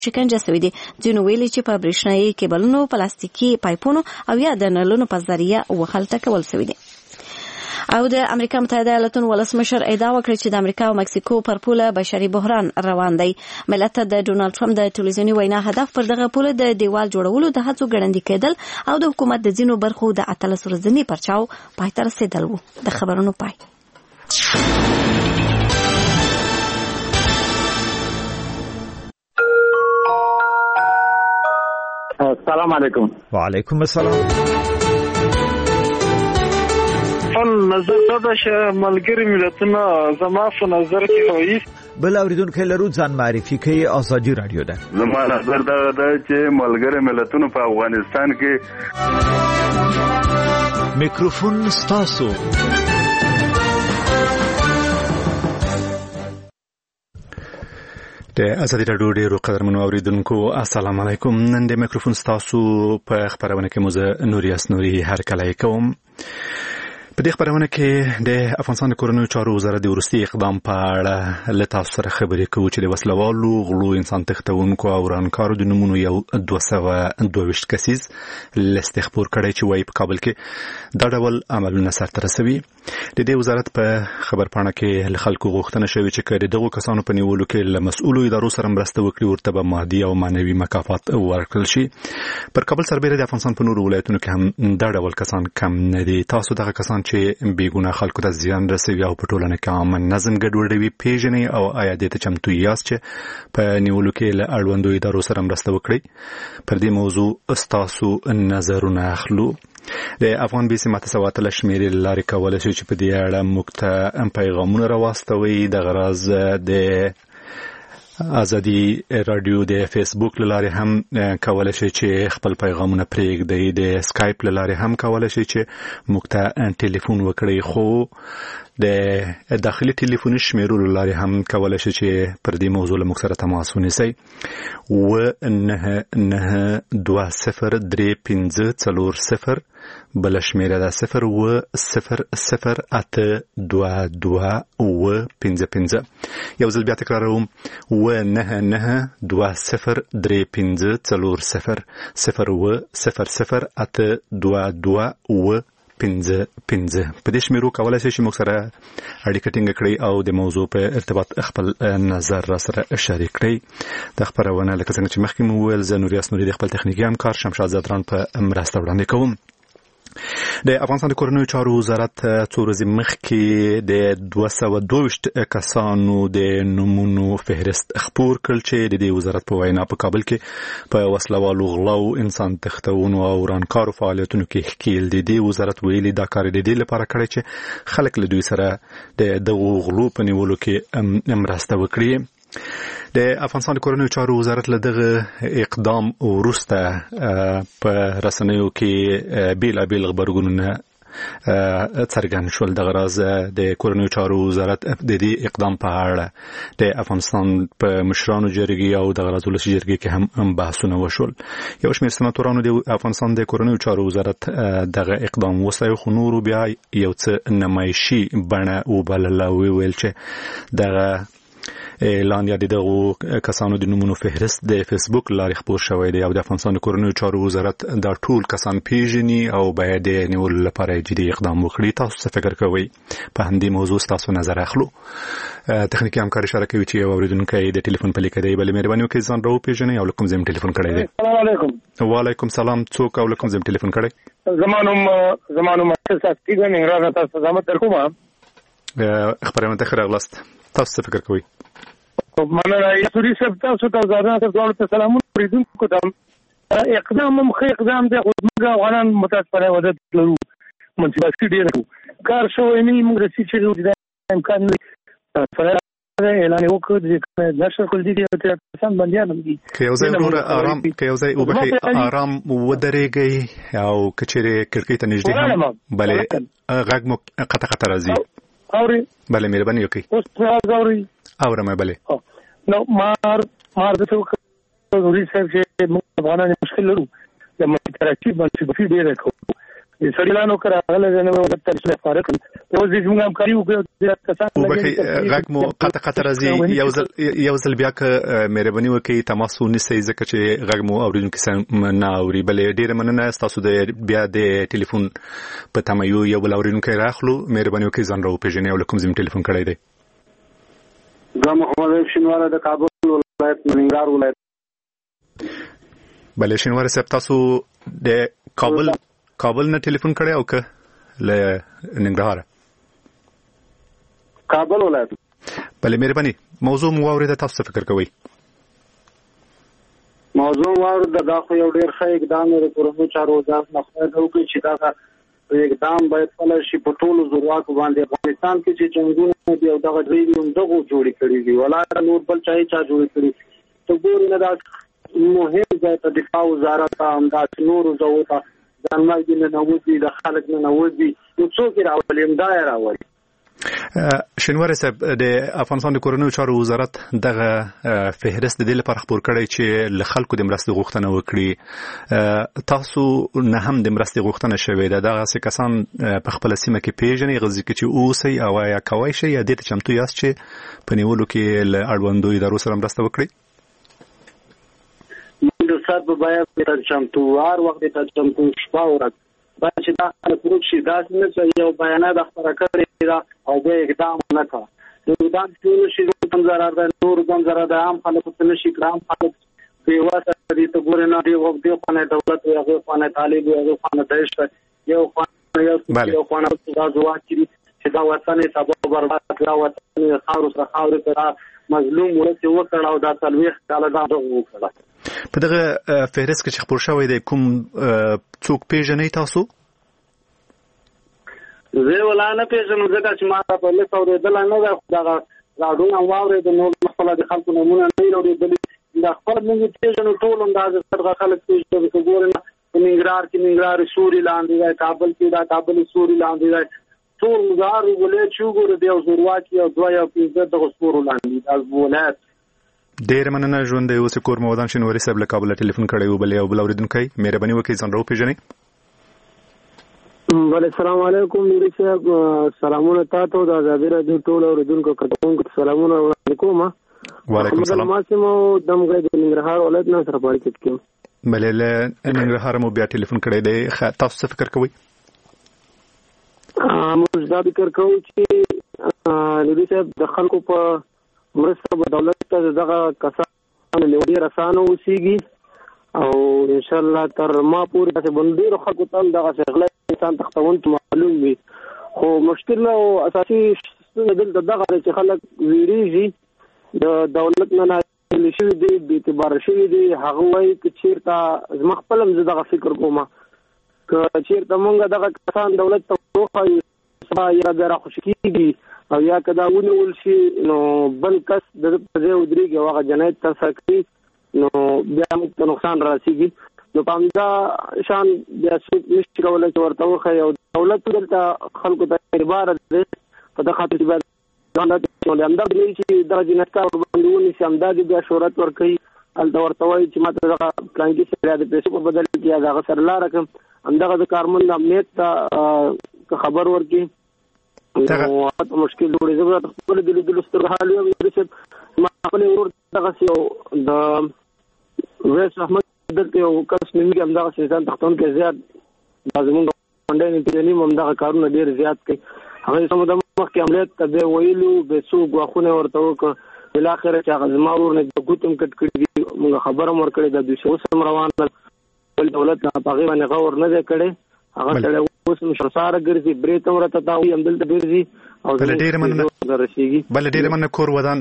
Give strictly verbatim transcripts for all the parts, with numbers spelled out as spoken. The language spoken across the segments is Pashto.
شکنجه شوي دي. ځینو ویلي چې په برېښنایي کیبلونو، پلاستیکي پایپونو او یا د نلونو په ذریعه وهل ټکول شوي دي. او د امریکا متحده ایالاتونو ولسمشر ادعا وکړه چې د امریکا او مکسیکو پر پوله بشري بحران روان دی. ملت د ډونالد ټرمپ د ټلویزیوني وینا هدف پر دغه پوله د دیوال جوړولو د هڅو ګړندي کېدل او د حکومت د ځینو برخو د اتلس ورځني پرچاو پای ته رسېدل و. د خبرونو پای. السلام علیکم. وعلیکم السلام. نظر دا چې ملګری ملتونه زما په نظر کې وایي بل اوریدونکو لرو ځان معرفي کوي. ازادي رادیو ده. زما نظر دا ده چې ملګری ملتونه په افغانستان کې میکروفون ستاسو. د ازادي رادیو ډیرو قدرمنو اوریدونکو السلام علیکم. نن د میکروفون ستاسو په خبرونه کې مزه نوري اسنوري هر کله کوم. په دې خبرونه کې د افغانستان د کورنیو چارو وزارت د وروستي اقدام په اړه له تاسو سره خبرې کوو چې د وسلوالو غلو انسان تښتونکو او ورانکارو د نومونو یو دوه سوه دوه ویشت کسیز لیست خپور کړی چې وایي په کابل کې دا ډول عملونه سرته رسوي. د دې وزارت په خبرپاڼه کې له خلکو غوښتنه شوې چې که د دغو کسانو په نیولو کې له مسؤلو ادارو سره مرسته وکړي ورته به مادي او معنوي مکافات ورکړل شي. پر کابل سربېره د افغانستان په نورو ولایتونو کې هم دا ډول کسان کم نه دي. تاسو دغه کسان چې بیګونه خلکو ته زیان رسوي او په ټولنه کې عامه نظم ګډوډوي پیژنئ او آیا دې ته چمتو یاست چې په نیولو کې له اړوندو ادارو سره مرسته وکړئ؟ پر دې موضوع ستاسو نظرونه اخلو. د افغان بي سي ماته سواتله شمیرې لارې کولی شي چې په دې اړه موږ ته پیغامونه راواستوي. دغه راز د ازادي رادیو د فیسبوک لارې هم کولی شي چې خپل پیغامونه پرېږدئ. د سکایپ لارې هم کولی شي چې موږ ته ټلیفون وکړئ. خو د داخلي ټلیفوني شمیرو لارې هم کولی شي چې پر دې موضوع له موږ سره تماس ونیسئ. اوه نهه نهه دوه صفر درې پنځه څلور صفر بل شمیره ده صفر اوه صفر صفر اته دوه دوه اوه پنځه پنځه. یو ځل بیا تکراروم اوه نهه نهه دوه صفر درې پنځه څلور صفر صفر اوه صفر صفر اته دوه دوه اوه پنځه پنځه. په دې شمیرو کولی شئ چې موږ سره اړیکه ټینګه کړئ او د موضوع په ارتباط خپل نظر را سره شریک کړئ. د خبرونه لکه څنګه چې مخکې مو وویل زه نوري اسنوري د خپل تخنیکي همکار شمشاد زدران په مرسته وړاندې کوم. د افغانستان د کورنیو چارو وزارت څو ورځې مخکې د دوه سوه دوه ویشت کسانو د نومونو فهرست خپور کړ چې د دې وزارت په وینا په کابل کې په وسلوالو غلو انسان تښتونو او ورانکارو فعالیتونو کې ښکیل دي. د وزارت ویلي دا کار د دې لپاره کړی چې خلک له دوی سره د دغو غلو په نیولو کې مرسته وکړي. د افغانستان د کورنیو چارو وزارت له دغه اقدام وروسته په رسنیو کې بیلابیل غبرګونونه څرګند شول. دغه راز د کورنیو چارو وزارت د دې اقدام په اړه د افغانستان په مشرانو جرګې او دغه راز ولسي جرګې کې هم بحثونه وشول. یو شمېر سناتورانو د افغانستان د کورنیو چارو وزارت دغه اقدام وستایه، خو نورو بیا یو څه نمایشي بڼه وبلله. ویل چې دغه اعلان یا دغه کسانو د نومونو فهرست د فیسبوک لارې خپور شوی دی او د افغانستان د کورنیو چارو وزارت دا ټول کسان پیژني او باید د نیولو لپاره جدي اقدام وکړي. تاسو څه فکر کوئ؟ په همدې موضوع تاسو نظر اخلو. تخنیکي همکار اشاره کوي چې یو اوریدونکی د ټلیفون په لیکه دی. بلې مهرباني وکړئ ځان راوپېژنئ او له کوم ځای مو ټلیفون کړی دی. السلام علیکم. وعلیکم سلام. څوک او له کوم ځای مو ټلیفون کړی؟ زما نوم زما نوم ساستي دی. ننګرهار ته تاسو زما تر کومه خبرونه ته راغلاست. تاسو څه فکر کوئ؟ مننه. یاسوري صاحب تاسو ته زارنا ته ټول سلامونه اوریدونکو ته. اقدام هم خې اقدام دی خو موږ افغانان متاسفانه وجود لرو منځباسي ډیر کار شوی نه موږ رسې چې د امکان نه اعلان وکړ د نشر کول دي چې انسان باندې دي که یو ځای ورور آرام که یو ځای وبخي آرام ودرېږي او کچېره کړکۍ ته نږدې هم بلې غږ مو قطع قطع راځي. اوري بلې مهرباني وکړئ. اوس اوري اورم بلې. نو مار مار د څو ضروري صاحب چې موږ افغانان مشکل لرو د مترکیب باندې ډېر کوو سړیلانو کراغله نه و تر څه ښکار کړ او زه موږ هم کاریو چې کسان وبخې غږ مو قطع قطع راځي یو ځل یو ځل بیا که مهرباني وکړئ تماس ونیسئ ځکه چې غږ مو اوریدونکي سم نه اوري بلې ډیره مننه تاسو د بیا د ټلیفون په تمه یو یو بل اوریدونکی راخلو مهرباني وکړئ ځان راوپېژنئ او له کوم ځای ټلیفون کړی دی زه محمد عیب شینواره د کابل ولایت ننګرهار ولایت بلې شینواره صاحب تاسو د کابل کابل نه ټلیفون کړی او که له ننګرهار کابل ولایت بلې مهرباني موضوع مو واورېده تاسو څه فکر کوئ موضوع واورېده دا خو یو ډېر ښه اقدام دی د کورنیو چارو وزارت نه خدای ته وکړي چې دا اقدام باید پلی شي په ټولو زورواکو باندې افغانستان کې چې جنګونه دي او دغه ډېرې هم دغو جوړې کړي دي ولا نور بل چا یې چا جوړې کړي ته ګورې نه دا مهم ځای ته دفاع وزارت ته همداسې نورو ځایو ته ځانمرګ نه نوځي د خلک نه نوځي نو څوک یې راولي همدا یې راولي شینواره صاحب د افغانستان د کورنیو چارو وزارت دغه فهرست د دې لپاره خپور کړی چې له خلکو د مرستې غوښتنه وکړي تاسو نه هم د مرستې غوښتنه شوې ده دغسې کسان په خپله سیمه کې پیژنئ غزي کې چې اوسئ او یا کوی شئ یا دې ته چمتو یاست چې په نیولو کې له اړوندو ادارو سره مرسته وکړئ د سات په باید ته چمتو هر وخت ته چمتو شپه ورځ باید چې دا خلک ورک شي داسې نه چې یو بیانات خپاره کړې ده او بیا اقدام نه کوه نو دا ټول شي کوم ضرر ده نور کوم ضرر ده عام خلکو ته نشي کړم خلک بېواسطه دي ته ګورې نه دی وخت دی خانه دولت وي هغه خانه طالب وي هغه خانه دهشت یو خانه یو خانه د ځواک چې دا وطن یې سبا برباد دا وطن یې خاور سره خاور سره مظلوم ورته وکړ او دا څلوېښت کاله دا دغه وکړه په دغه فهرست کې چې خپور شوی دی کوم څوک پیژنئ تاسو زه ولا نه پیژنم ځکه چې ما په لیست اورېدلی نه ده دغه راډیوونه واورېد نور خپله د خلکو نومونه نه یې اورېدلي دا خپل موږ پیژنو ټول همداسې څرګه خلک پیژني که ګورې نه په ننګرهار کې ننګرهار سوري لاندې دی کابل کې دا کابل سوري لاندې دی ټول مزار ولایت چې وګورو دی او زورواکي او دوه یا پنځه دغه سورو لاندې دا ولایت ډېره مننه ژوند دی اوس کور مو ودان شینواري صاحب له کابله ټلیفون کړی و بل یو بل اورېدونکی مهرباني وکړئ ځان راوپېژنئ بله السلام علیکم نوري صاحب سلامونه تاسو د ازادي راډیو ټول اورېدونکو کتونکو ته سلامونه وړاندې کوم وعلیکم السلام ما سمو دمګړی د ننګرهار ولایت نه سره پاړکټ کوم بلې له ننګرهار مو بیا ټلیفون کړی دی تاسو څه فکر کوئ موږ دا فکر کوو چې نوري صاحب د خلکو په مرسته به دولت ته دغه کسان له ډېر اسانه اوسېږي او انشاءالله تر ما پورې داسې بندېرو خلکو ته هم دغسې غلی انسان تختونکي معلوم وي خو مشکل او اساسي ستونزه دلته دغه دی چې خلک ویرېږي د دولت نه ناهیلي شوي دي بې اعتباره شوي دي هغه وایي که چېرته زما خپل هم زه دغه فکر کوم که چېرته مونږ دغه کسان دولت ته وښایو سبا یا بیا راخوشي کېږي او یا که دا ونیول شي نو بل کس د ده په ځای ودرېږي او هغه جنایت ترسره کړي نو بیا موږ ته نقصان رارسېږي نو په همدا شان بیا څوک نشي کولی چې ورته وښایي او دولت دلته خلکو ته اعتبار دی په دغه خاطر چې باید همدا دی چې دغه جنایتکار ورباندې ونیسي همدا دې بیا شهرت ورکوي هلته ورته وایي چې ما ته دغه پلانکي سره د پیسو په بدل کې یا د هغه سره لاره کړم همدغه د کارمند امنیت ته که خبر ورکړي نو مشکل جوړې زه به خپل د لیدلو سترګې حال یم ما خپل ورور دغسې یو د ویس احمد دلته یو کس نومېږي همدغسې ځان تختونکی زیات دا زمونږ غونډۍ نه پیژني همدغه کارونه ډېر زیات کوي هغه څه موده مخکې عملیات ته بیا ویلو بیا څو ګواښونه ورته وکړه بالاخره چې هغه زما ورور نه د ګوت هم کټ کړي دي موږ خبره هم ورکړې ده دوی اوس هم روان بل دولت نه په هغې باندې غور نه دی کړی هغه سړی اوس هم شرساره ګرځي برې ته هم راته تاوي همدلته ګرځي او بله ډېره مننه بله ډېره مننه کور ودان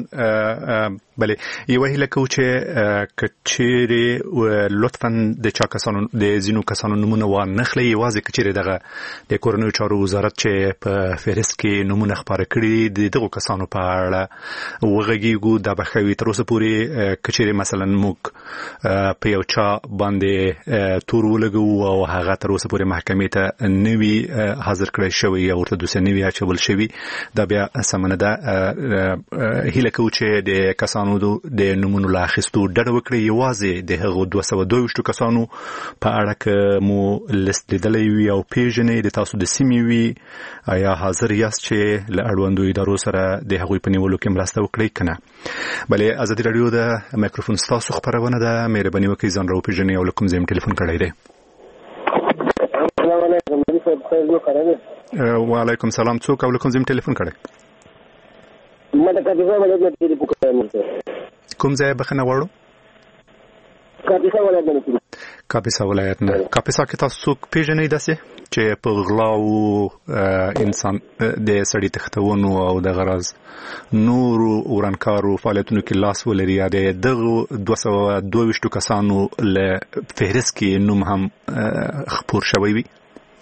بلې یوه هیله کوو چې که چیرې لطفا د چا کسانو د ځینو کسانو نومونه وانخلئ یوازې که چیرې دغه د کورنیو چارو وزارت چې په فهرست کې نومونه خپاره کړي د دغو کسانو په اړه وغږېږو دا به ښه وي تر اوسه پورې که چیرې مثلا موږ په یو چا باندې تور ولګوو او هغه تر اوسه پورې محکمې ته نه وي حاضر کړی شوی یا ورته دوسیه نه وي اچول شوي دا بیا سمنه ده هیله کوو چې د کسانو د نومونو له اخیستو ډډه وکړي، یوازې د هغو دوه سوه دوه ویشتو کسانو په اړه که مو لیست لیدلی وي او پیژنئ د تاسو د سیمې وي، آیا حاضر یاست چې له اړوندو ادارو سره د هغوی په نیولو کې مرسته وکړئ که نه؟ بلې ازادي راډیو د مایکروفون ستاسو خپرونه ده، مهرباني وکړئ ځان راوپېژنئ او له کوم ځای مو ټلیفون کړی دی؟ وعلیکم سلام. څوک او له کوم ځای مو ټلیفون کړی؟ کوم ځای بخښنه غواړو؟ کاپیسا ولایت نه. کاپیسا کې تاسو څوک پیژنئ داسې چې په غلاو انسان د سړي تښتونو او د غرض نورو ورانکارو فعالیتونو کې لاس ولري، یا د دغو دوه سوه دوه ویشتو کسانو له فهرست کې نوم هم خپور شوی وي؟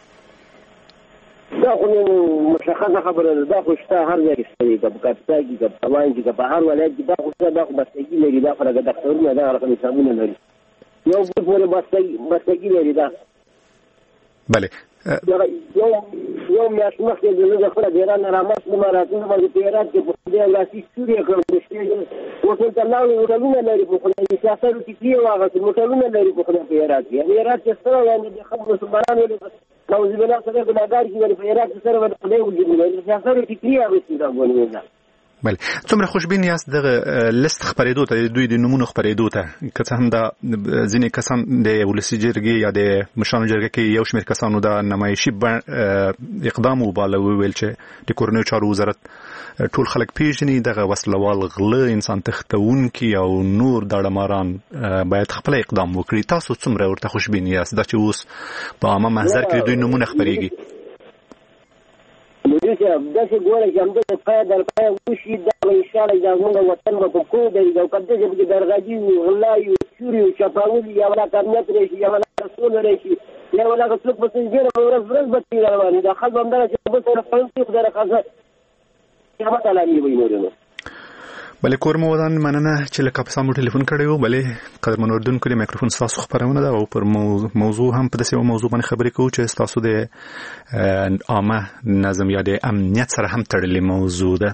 دا خو مشخصه خبره ده، دا خو شته هر ځای کې شته، که په کاپیسا کې که په تمام کې که په هر ولایت کې دا خو شته، دا خو بستګي لري، دا خو لکه دفترونه دا رقم حسابونه لري، یو بل پورې بستګي لري. دا بله یو یو میاشت مخکې زه د خپله د ایران نه راماستلم، راتلم باندې په ایران کې په خدای لاسي ستوري یې کړم، اوس ورته لاړو موټرونه لري په خدای، د سیاستو ټیکري یې واخېستل، موټرونه لري په خدای په ایران کې. یعنې ایران کې ستره یعنې د خلکو مسلمانان ولې نعوذ بالله سره ګناهګار کېږي، په ایران کې سره به د خدای وجود د سیاستو ټیکري یې اخېستي دا ګونې. بله څومره خوشبین یاست دغه لیست خپرېدو ته، د دوی د نومونو خپرېدو ته؟ که څه هم دا ځینې کسان د ولسي جرګې یا د مشرانو جرګه کې یو شمېر کسانو دا نمایشي اقدام وباله، وویل چې د کورنیو چارو وزارت ټول خلک پیژني، دغه وسلوال غله، انسان تښتونکي او نور داړماران باید خپل اقدام وکړي. تاسو څومره ورته خوشبین یاست دا چې اوس په عامه محضر کې دوی نومونه خپرېږي؟ نو دې داسې ګوره چې همدغه پای در پای وشي، دا به انشاءالله دا زموږ وطن به په کور درېږي، او که داسې پکې درغلي وي، غلا وي، چوري وي، چپاول وي، یا ولا امنیت راشي، یا ولا سوله راشي، یا ولا څوک په سنجبیره به ورځ ورځ به تېره روان وي، دا خلک به همدغه چې بل سره فلم کړي، خدای رخصت قیامت علامې به یې نورې. بله کورمو ودان مننه چې له کاپیسا مو ټلیفون کړی و. بلې قدرمنو اردونکو د مایکروفون ستاسو خپرونه ده او پر موضوع هم په داسې یو موضوع باندې خبرې کوو چې ستاسو د عامه نظم یا د امنیت سره هم تړلې موضوع ده.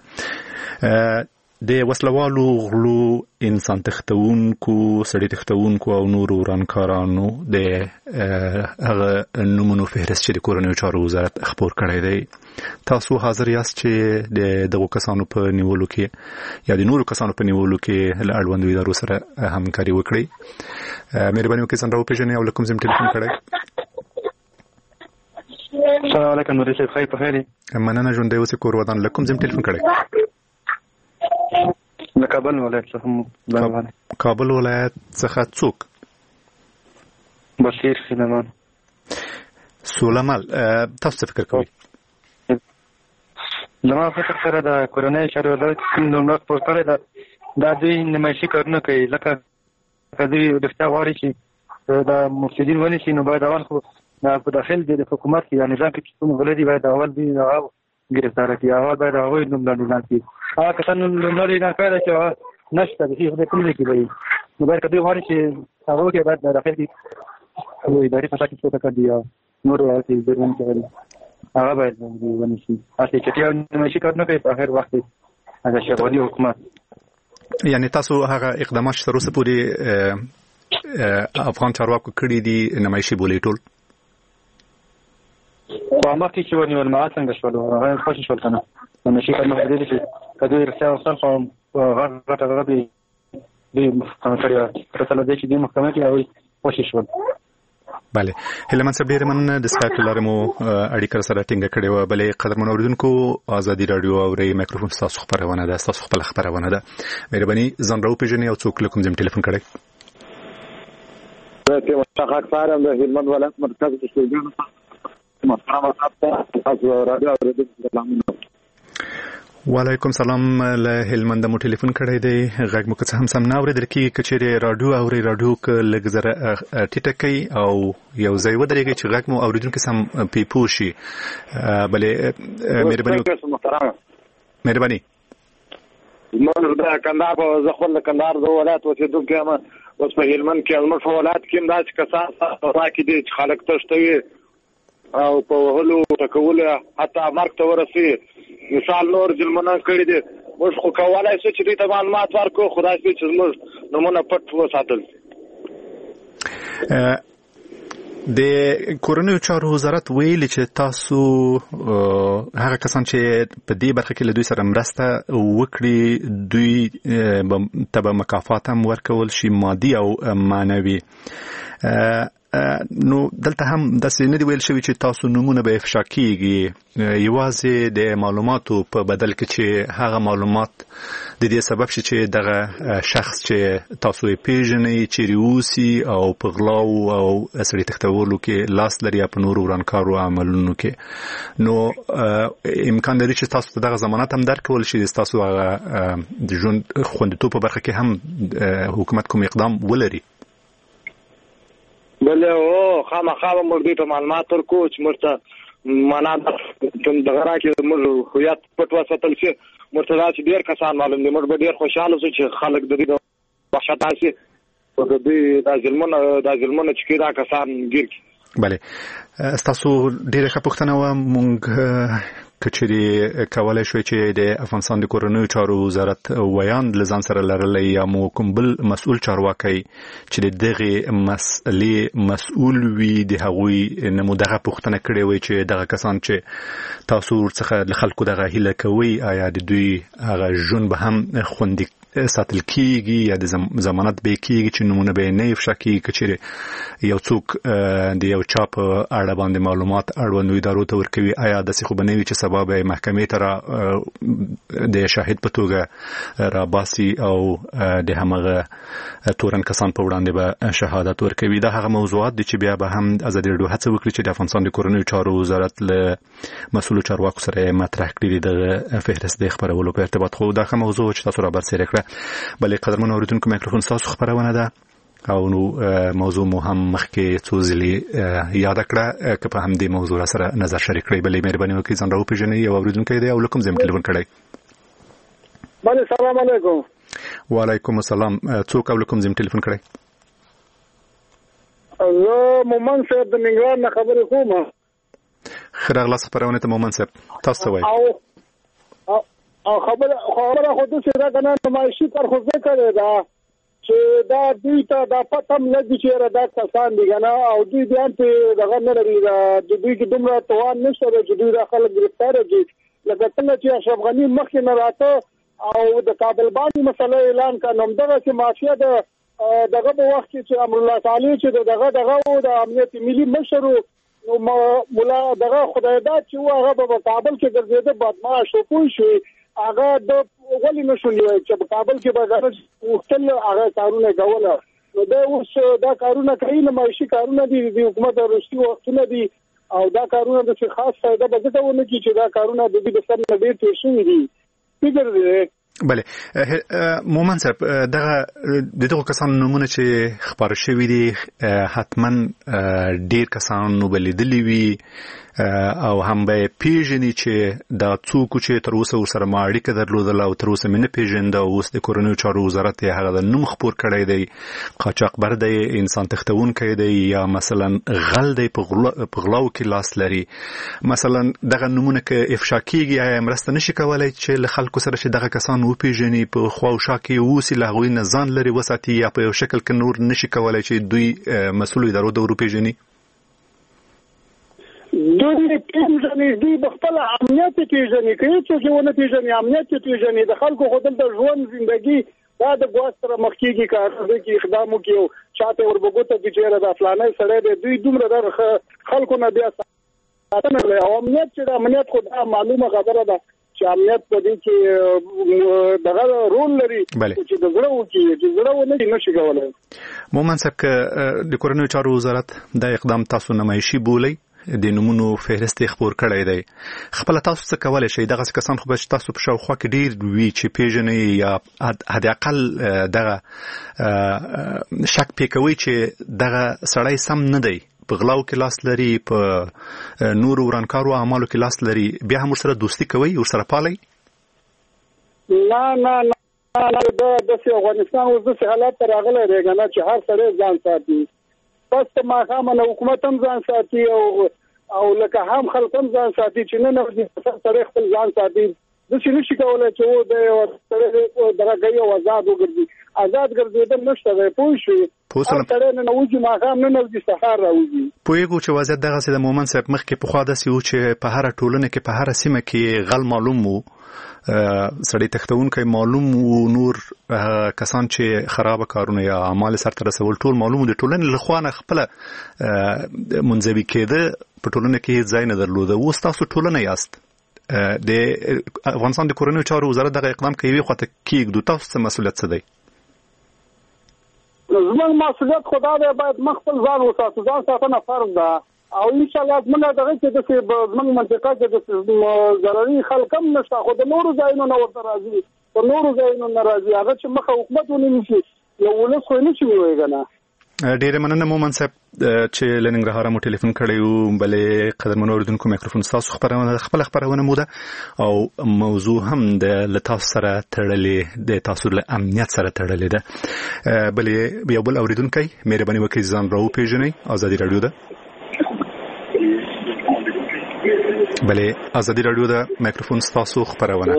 د وسلوالو غلو، انسان تښتونکو، سړي تښتونکو او نورو ورانکارانو د هغه نومونو فهرست چې د کورنیو چارو وزارت خپور کړی دی، تاسو حاضر یاست چې د دغو کسانو په نیولو کې یا د نورو کسانو په نیولو کې له اړوندو ادارو سره همکاري وکړئ؟ مهرباني وکړئ ځان راوپېژنئ او له کوم ځای مو ټلیفون کړی؟ السلام علیکم مدیر صاحب، خیر په خیر یې؟ مننه ژوندی اوسې کور ودان. له کوم ځای مو ټلیفون کړی؟ له کابل ولایت څخه. کابل ولایت څخه څوک؟ بشیر سلیمان. سلیمان، تاسو څه فکر کوئ؟ زما فکر سره د کورنۍ چارو وزارت کوم نوملړ خپور کړی ده، دا دوی نمایشي کارونه کوي، لکه که دوی رښتیا غواړي چې د مفسدین ونیسي، نو باید اول خو په داخل د حکومت کې یا نظام کې چې کوم غله دي باید اول دوی هغه ګرفتاره کړي، اول باید هغوی نوملړ اعلان کړي. هغه کسان نوملړ اعلان کړی ده چې هغه نشته، د هېڅ کوم ځای کې دی، نو باید که دوی غواړي چې هغه وکړي، باید د داخل کې اداري فساد کې څه کړي یا نور هغه جرمونه کوي، هغه باید ونیسي. هسې چې یو نمایشي کار نه کوي په آخر وخت کې د شغالي حکومت. یعنې تاسو هغه اقدامات چې تر اوسه پورې افغان چارواکو کړي دي نمایشي بولئ ټول؟ په مخکې چې ونیول ما څنګه شول، هغه خوشې شول که نه، نمایشي کار نه دی چې که دوی رښتیا وصل خو غټ هغه دوی دوی محکمه کړې وه، پرته له دې چې دوی محکمه کړي هغوی خوشې شول. بله هیله من صاحب ډېره مننه، د سکایپ له لارې مو اړیکه سره ټینګه کړې وه. بلې قدرمنو اورېدونکو، ازادي راډیو اورئ، مایکروفون ستاسو خپرونه ده، ستاسو خپله خپرونه ده. مهرباني ځان راوپېژنئ او څوک له کوم ځای مو ټلیفون کړی؟ زه مشتاق سارم د هلمند ولایت مرکز کې شوګان محترم صاحب تاسو راډیو اورېدونکو سلامونه. وعلیکم سلام. له هلمند مو ټلیفون کړی دی، غږ مو که څه هم سم نه اورېدل کېږي. که چېرې راډیو اورئ، راډیو که لږ ذره ټیټه کوئ او یو ځای ودرېږئ چې غږ مو اورېدونکي سم پې پوه شي. بلې مهرباني مهرباني زموږ د کندهار په زه خپل د کندهار د ولایت اوسېدونکی یم، اوس په هلمند کې زموږ په ولایت کې هم داسې کسان په کې دي چې خلک تښتوي او په وهلو ټکولو حتی مرګ ته ورسېږي. مثال نور ظلمونه کړي دي، موږ خو کولی شو چې دوی ته معلومات ورکړو، خدای شي چې زموږ نومونه پټ وساتل شي. د کورنیو چارو وزارت ویلي چې تاسو هغه کسان چې په دې برخه کې له دوی سره مرسته وکړي دوی ته به مکافات هم ورکول شي، مادي او معنوي. نو دلته هم داسې نه دی ویل شوي چې تاسو نومونه به افشا کیږي، یوازې د معلوماتو په بدل کې چې هغه معلومات د دې سبب شي چې دغه شخص چې تاسو یې پیژنئ چیرې اوسي او په غلاو او سړي تښتولو کې لاس لري یا په نورو ورانکارو عملونو کې. نو امکان لري چې تاسو ته دغه ضمانت هم درکول شي چې تاسو هغه د ژوند خوندیتوب په برخه کې هم حکومت کوم اقدام ولري. بله او خامخا به موږ دوی ته معلومات ورکړو چې موږ ته معنا دغه راکړي موږ هویت پټ وساتل شي. موږ ته داسې ډېر کسان معلوم دي، موږ به ډېر خوشحاله شو چې خلک د دوی د وحشت شي او د دوی دا ظلمونه دا ظلمونه چې کوي دا کسان ګیر کړي. بله ستاسو ډېره ښه پوښتنه وه. موږ که چېرې کولی شوی چې د افغانستان د کورنیو چارو وزارت ویاند له ځان سره لرلی یا مو کوم بل مسؤل چارواکی چې د دغې مسئلې مسؤل وي د هغوی نه مو دغه پوښتنه کړې وي چې دغه کسان چې تاسو ورڅخه له خلکو دغه هیله کوئ آیا د دوی هغه ژوند به هم خوندي ساتل کیږي یا د ضمانت به کیږي چې نمونه به نه افشا کیږي. که چېرې یو څوک د یو چا په اړه باندې معلومات اړوندو ادارو ته ورکوي آیا داسې خو به نه وي چې سبا به محکمې ته را د شاهد په توګه راباسي او د همغه تورن کسان په وړاندې به شهادت ورکوي. دا هغه موضوعات دي چې بیا به هم ازادي راډیو هڅه وکړي چې د افغانستان د کورنیو چارو وزارت له مسؤلو چارواکو سره مطرح کړي دغه فهرست د خپرولو په ارتباط. خو دا ښه موضوع چې تاسو را برسېره کړه. بلې قدرمنو اورېدونکو میکروفون ستاسو خپرونه ده او نو موضوع مو هم مخکې څو ځلې یاده کړه که په همدې موضوع را سره نظر شریک کړئ. بلې مهرباني وکړئ ځان را وپېژنئ یو اورېدونکی دی او له کوم ځای مو ټلیفون کړی؟ بله سلام علیکم. وعلیکم السلام. څوک او له کوم ځای مو ټلیفون کړی؟ زه مومن صاحب د ننګرهار نه خبرې کوم. ښه راغلاست خپرونې ته مومن صاحب. تاسو څه وایئ؟ او خبره خبره خو داسې ده که نه نمایشي کار خو ذکر ده چې دا دوی ته دا پته هم لګي چې دا کسان دي که نه او دوی بیا هم پرې دغه نه لري د دوی کې دومره توان نشته دی چې دوی دا خلک ګرفتاره کړي. لکه څنګه چې اشرف غني مخکې نه راته او د کابل باندې مسله اعلان کړه نو همدغسې مافیا د دغه په وخت کې چې امرالله صالح چې دغه دغه و د امنیت ملي مشر نو مولا دغه خدای داد چې و هغه په کابل کې ګرځېده بدمعاش و پوه شوي هغه د ولې نشو نیولی چې په کابل کې به غرض غوښتل هغه کارونه کوله. نو دا اوس دا کارونه کوي نمایشي کارونه دي د حکومت وروستي وختونه دي او دا کارونه داسې خاص فایده به ځکه ونه کړي چې دا کارونه د دوی د سر نه ډېر تېر شوي دي. فکر دی بله مومن صاحب دغه د دغو کسانو نومونه چې خپاره شوي دي حتما ډېر کسانو به لیدلي وي او هم به پیژني چې دا څوک چې تر اوسه ورسره ما اړیکه درلودله او تر اوسه مې نه پیژنده او اوس د کورنیو چارو وزارت یې هغه د نوم خپور کړی دی قاچاقبر دی انسان تښتونکی دی یا مثلا غل دی په غلاو کې لاس لري. مثلا دغه نومونه که افشا کیږي آیا مرسته نشي کولی چې له خلکو سره چې دغه کسان وپیژني په خوا او شا کې اوسي له هغوی نه ځان لرې وساتي یا په یو شکل کې نور نشي کولی چې دوی مسؤلو ادارو ته وروپیژني؟ دوی پیژني دوی به خپل امنیت پیژني که هېڅوک یې ونه پیژني امنیت پیژني د خلکو خو دلته ژوند زندګي دا د ګواښ سره مخ کېږي که هغه کې اقدام وکړي او چاته وربګوته کړي چې دا فلانی سړی دی دوی دومره د خلکو نه بیا ساتنه کوي او امنیت چې د امنیت خو دا معلومه خبره ده چې امنیت په دې کې دغه رول لري چې د زړه وکړي چې زړه ونه کړي نشي کولی. مومن صاحب که د کورنیو چارو وزارت دا اقدام تاسو نمایشي بولئ د نومونو فهرست یې خپور کړی دی خپله تاسو څه کولی شئ؟ دغسې کسان خو به تاسو په شاوخوا کې ډېر وي چې پیژنئ یا حداقل دغه شک پې کوئ چې دغه سړی سم نه دی په غلاو کې لاس لري په نورو ورانکارو اعمالو کې لاس لري بیا هم ورسره دوستي کوئ ورسره پالئ؟ نه نه نه دا داسې افغانستان اوس داسې حالات ته راغلی دی که نه چې هر سړی ځان ساتي بس ته ماښامه نه حکومت هم ځان ساتي او او لکه هم خلک هم ځان ساتي چې نه نه سره خپل ځان ساتي د څه نشي کولای چې و د سره درګي او آزاد وګرځي آزاد ګرځیدل نشته دی پوه شئ پوسل سره نه نوځي ماښام نه نوځي سهار راوځي پوهیږو چې وضعیت دغه سي د مومن صاحب مخکې په خوا داسې و چې په هر ټولنه کې په هر سیمه کې غل معلوم وو سړی تختونکي معلوم وو نور کسان چې خراب کارونه یا اعمال سرته رسول ټول معلوم دي ټولنه له خوانه خپل منځوي کېده په ټولنه کې ځای نه درلوده و تاسو ټولنه یاست د افغانستان د کورنیو چارو وزارت دغه اقدام کوي خو ته کېږدو تاسو څه مسؤلیت څه دی زموږ مسؤلیت خدای دی باید مخفل ځان وساتو ځان ساتنه فرض ده او ان شاء الله زموږ دغه چې د زموږ منطقه کې د ضرري خلک هم نشته خو د نورو ځایونو نه ورته راځي په نورو ځایونو نه راځي هغه چې مخه حکومت ونیسي شي یو ولس خو نه شي ویوي کنه ډیره مننه مومن صاحب چې لننګرهار مو ټلیفون کړیو بلې قدرمن اوریدونکو میکروفون تاسو خبرونه خپل خبرونه موده او موضوع هم د لتاس سره تړلې د تاسو له امنیت سره تړلې ده بلې یو بل اوریدونکو مهرباني وکړئ ځان راو پیژنئ ازادي رادیو ده بلې ازادي رادیو ده میکروفون تاسو خبرونه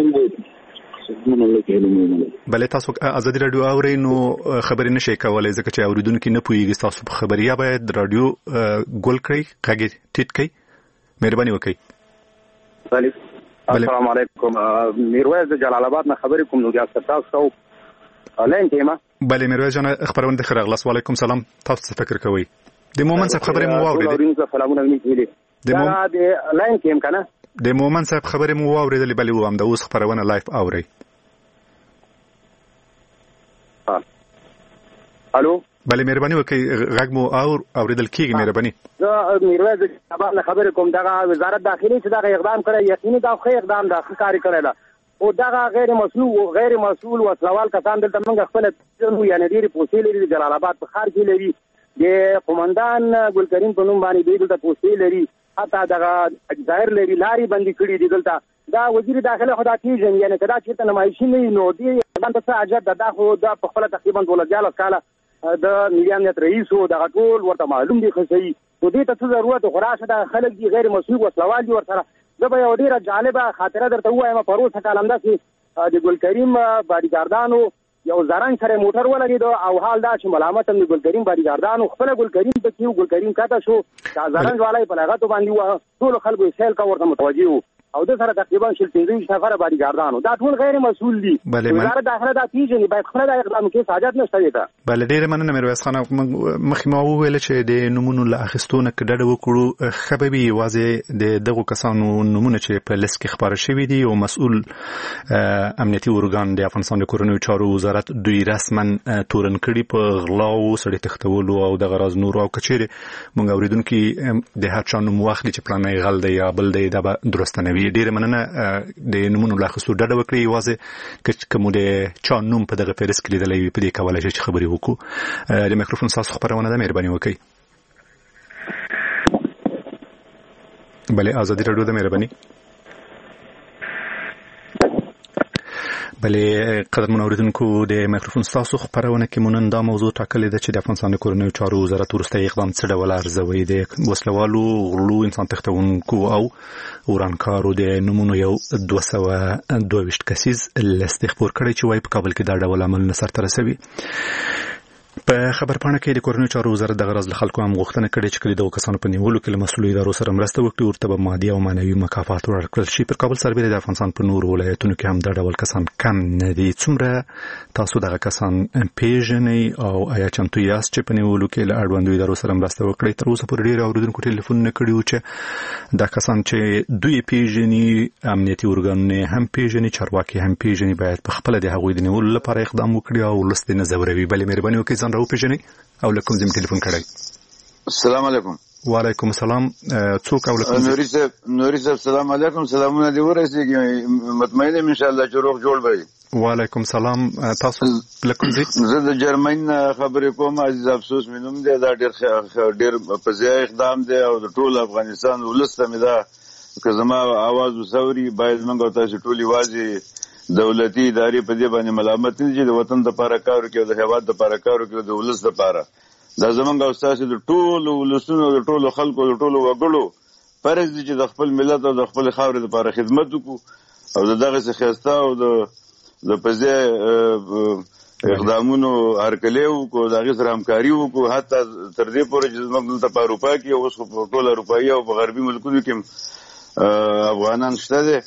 بلې تاسو ازادي رادیو اورئ نو خبرې نشئ کولای ځکه چې اوریدونکو نه پوهیږي تاسو په خبریا باید رادیو ګول کړئ کاږي ټیټ کړئ مهرباني وکړئ السلام علیکم میرویس د جلال آباد نه خبرې کوم نو ریاست تاسو لاین تیمه بلې میرویس جان خبرونه د خیر اغلاس وعلیکم سلام تاسو څه فکر کوئ د مومن صاحب خبرې مو واورېدې سلامونه ویني د لاین تیم کنه د مومن صاحب خبرې مو واورېدلې بلې و هم د اوس خبرونه لایف اورئ الو بلې مهرباني وکړئ غږ مو اور اوریدل کیږي مهرباني زه میرویس د خبر خبرې کوم دغه وزارت داخلي چې دغه اقدام کړی یقیني دا خو اقدام دا کاری کړی دا او دغه غیر مسؤل غیر مسؤل وسلوال کسان دلته موږ خپل یعنی ډېری پوسټې لري د جلال آباد په ښار کې لري د قومندان ګل کریم په نوم باندې دی دلته پوسټې لري حتی دغه ظاهر لري لاري بندي کړي دي دلته دا وزیر داخله خدا پیژن یعنی کدا چې نمایشي نه نو دی باندې څه اجازه دا خو دا په خپل تقریبا دولت کاله د ملي امنیت رئیس او دغه ټول ورته معلوم دي خو صحیح نو دې ته څه ضرورت خراشه د خلک دي غیر مسؤل وسلوال دي ورسره زه به یو ډیره جالبه خاطره درته وایم پروسه کالنده چې د ګل کریم باډیګاردانو یو زرنګ سره موټر ولګید او حال دا چې ملامت هم د ګل کریم باډیګاردانو خپل ګل کریم ته کیو ګل کریم کاته شو دا زرنګ والای په لغت باندې و ټول خلکو سیل کا ورته متوجي او د سره تقریبا شل پنځه نفر باډیګاردانو دا ټول غیر مسؤل دي وزارت داخله دا پیژني باید خپل دا اقدام کې ساجت نشته دی بل ډیر مننه میرویس خان مخکې ما وویل چې د نمونو له اخیستونه کډه وکړو خبري واځي د دغه کسانو نمونه چې په لیست کې خبره شوې دي او مسؤل امنیتي ارګان د افغانستان د کورنیو چارو وزارت دوی رسما تورن کړي په غلاو سړي تختولو او د غراز نور او کچېره مونږ اوریدونکو د هر چا نوم واخلي چې پلان یې غل دی یا بل دی دا درسته نه وي ډیر مننه د نمونو له اخیستو ډډه وکړي واځي کوم د چا نوم په دغه فهرست کې لیدلی په دې کولای شي چې خبرې وکړو د میکروفون تاسو خبرونه ده مهرباني وکړئ بلې ازادي رادیو ده مهرباني بلې قدرمن اوریدونکو د میکروفون تاسو خبرونه کې مونږ دا موضوع ټاکلې ده چې د افغانستان د کورنیو چارو وزارت وروسته اقدام څه ډول ارزوي د وسلوالو غلو انسان تختونکو او ورانکارو د نمونو یو دوه سوه دوه ویشت کسیز لیست خپور کړی چې وايي په کابل کې دا ډول عمل نه سرته رسوي په خبرپاڼه کې د کورنیو چارو وزارت د غرض له خلکو هم غوښتنه کړې چې کله د کسانو په نیولو کې له مسؤلو ادارو سره مرسته وکړي ورته به مادي او معنوي مکافات ورکړل شي پر کابل سربېره د افغانستان په نورو ولایتونو کې هم دا ډول کسان کم نه دي څومره تاسو دغه کسان پیژنئ او آیا چمتو یاست چې په نیولو کې له اړوندو ادارو سره مرسته وکړئ تر اوسه پورې ډېر اوریدونکو ټلیفونونه کړي وو چې دا کسان چې دوی پیژني امنیتي ارګانونه هم پیژني چارواکي هم پیژني باید په خپل د هغوی د نیولو لپاره اقدام وکړي او لست نه زوروي بلې مهرباني وکړئ ځان راو پیژنئ او لکم زم ټلیفون کړی السلام علیکم وعلیکم السلام څوک او لکم نوري صاحب نوري صاحب السلام علیکم سلامونه دی ورسېږي مطمئن یم ان شاء الله چې روغ جوړ وي وعلیکم السلام تاسو لکم زی زه د جرمن خبرې کوم عزیز افسوس مینوم دی دا ډېر ډېر په ځای اقدام دی او د ټول افغانستان ولسته مې دا که زما आवाज وسوري باید موږ تاسو ټول واځي دولتي ادارې په دې باندې ملامت نه دي د وطن د لپاره کار کوي او د هیواد د لپاره کار کوي د ولس لپاره دا زمونږ او تاسو د ټولو ولسونو د ټولو خلکو د ټولو وګړو فرض دي چې د خپل ملت او د خپل خاورې لپاره خدمت وکړو او دغه څه خسته او د د پځه اقدامونو هرکلی وکړو دغه سره همکاري وکړو حتی تر دې پورې چې موږ دلته په اروپا کې اوس په ټول اروپایي او په غربي ملکونو کې افغانان شته دي.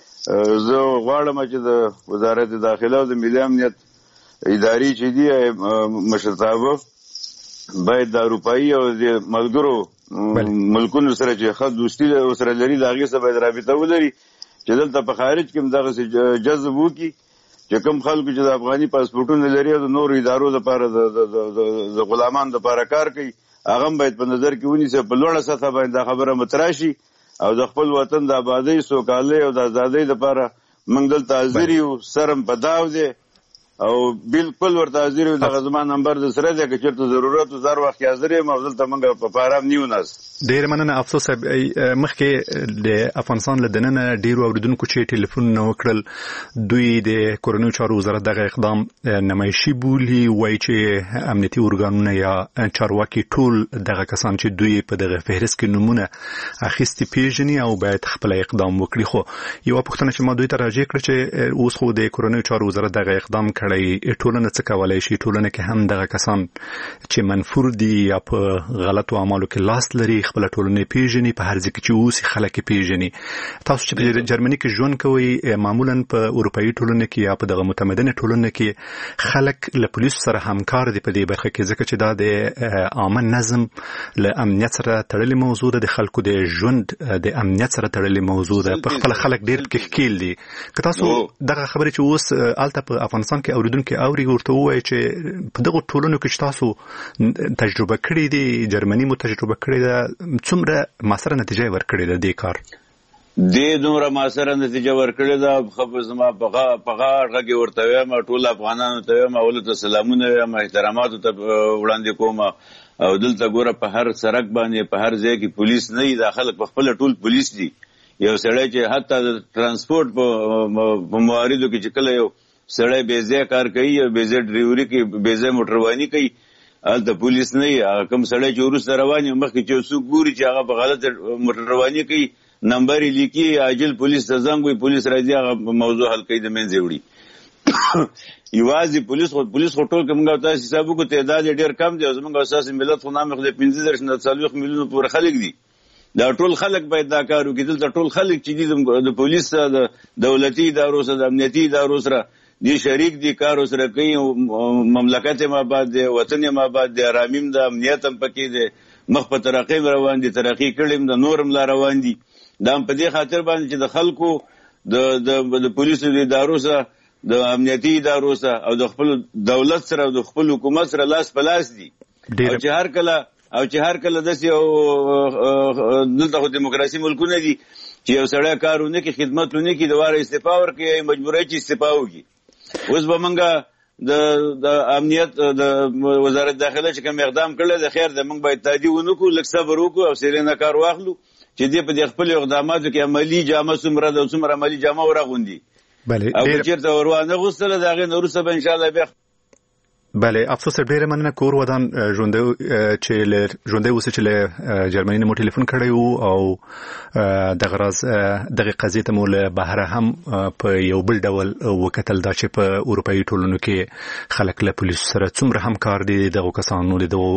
زه غواړم چې د وزارت داخله او د ملي امنیت ادارې چې دي مشرتابه باید د اروپایي او د ملګرو ملکونو سره چې ښه دوستي سره لري د هغې سره باید رابطه ولري چې دلته په خارج کې هم دغسې جذب وکړي چې کوم خلکو چې د افغاني پاسپورټونه لري او د نورو ادارو لپاره د غلامانو لپاره کار کوي هغه هم باید په نظر کې ونیسي په لوړه سطحه باندې دا خبره مطرح شي او د خپل وطن د آبادۍ سوکالۍ او د ازادۍ لپاره موږ دلته حاضر یو سرم په داو دی او بالکل ورته حاضر یو دغه زما نمبر د سره دی که چېرته ضرورت و زر وخت حاضر یم او دلته موږ په آرام نیو ناست. ډېره مننه افسوس صاحب مخکې د افغانستان له دننه ډېرو اورېدونکو چې ټلیفونونه وکړل دوی د کورنیو چارو وزارت دغه اقدام نمایشي بولي وایي چې امنیتي ارګانونه یا چارواکي ټول دغه کسان چې دوی په دغه فهرست کې نومونه اخیستي پیژني او باید خپل اقدام وکړي. خو یوه پوښتنه چې ما دوی ته راجع کړه چې اوس خو د کورنیو چارو وزارت دغه اقدام کړی ټولنه څه کولی شي ټولنه کې هم دغه کسان چې منفور دي یا په غلطو اعمالو کې لاس لري خپل ټولنه پیژني په هر ځای کې چې اوس خلک پیژني. تاسو چې په جرمني کې ژوند کوئ معمولا په اروپایي ټولنه کې یا په دغه متمدنه ټولنه کې خلک له پولیسو سره همکار دي په دې برخه کې ځکه چې دا د عامه نظم له امنیت سره تړلې موضوع ده د خلکو د ژوند د امنیت سره تړلې موضوع ده په خپل خلک ډېر پکې ښکیل دي. که تاسو دغه خبرې چې اوس هلته په افغانستان کې اوریدونکي اوري ورته ووایي چې په دغو ټولنو کې چې تاسو تجربه کړې دي جرمني مو تجربه کړې ده څومره مؤثره نتیجه ورکړې ده دې کار دې دومره مؤثره نتیجه ورکړې ده خو زما په غاړه غږ ورته وایم ټول افغانانو ته وایم اول ته سلامونه وایم احترامات ته وړاندې کوم او دلته ګوره په هر سړک باندې په هر ځای کې پولیس نه وي دا خلک په خپل ټول پولیس دي. یو سړی چې حتی د ترانسپورټ په مواردو کې چې کله یو سړی بې ځایه کار کوي یا بې ځایه ډریوري کوي بې ځایه موټرواني کوي هلته پولیس نه وي. کوم سړی چې وروسته روان وي مخکې چې څوک ګوري چې هغه په غلطه موټرواني کوي نمبر یې لیکي عاجل پولیس ته زنګ وي پولیس راځي هغه موضوع حل کوي د منځه وړي. یوازې پولیس خو پولیس خو ټول که موږ تاسو حساب وکړو تعداد یې ډېر کم دی او زموږ اساسي ملت خو نامې خو د پنځه دېرش نه څلوېښت میلیونو پورې خلک دي. دا ټول خلک باید دا کار وکړي. دلته ټول خلک چې دي د پولیس سره د دولتي ادارو سره د امنیتي ادارو سره دی شریک دی کار سره کوي مملکت هم آباد دی وطن هم آباد دی ارامیم ده امنیت هم پکې دی مخ په ترقۍ روان دي ترقي کړي هم د نور هم لا روان دي. دا هم په دې خاطر باندې چې د خلکو د پولیسو د ادارو سره د امنیتي ادارو سره او د خپل دولت سره او د خپل حکومت سره لاس په لاس دي او چې هر کله او چې هر کله داسې دلته خو دیموکراسي ملکونه دي چې یو سړی کار ونه کړي خدمت ونه کړي دوباره استعفا ورکړي مجبوری چې استعفا وکړي. اوس به موږ د امنیت د وزارت داخله چې کوم اقدام کړی د خیر د موږ باید تادیه ونه کړو لږ صبر وکړو او سیرینه کار واخلو چې دې په دې خپل اقداماتو کې عملی جامه څومره د څومره عملی جامه ورغوندي او چېرته وروانه غوښتله د هغې نه وروسته به انشاءالله بیا بله افسوس ډیره مننه کور ودان ژوندۍ چې ژوندۍ اوسه چې له جرمني نه مو ټلیفون کړی وو او دغه راز دغه قضیې ته مو له بهره هم په یو بل ډول وکتل دا چې په اروپایي ټولنو کې خلک له پولیسو سره څومره همکار دي دغو کسانو د دغو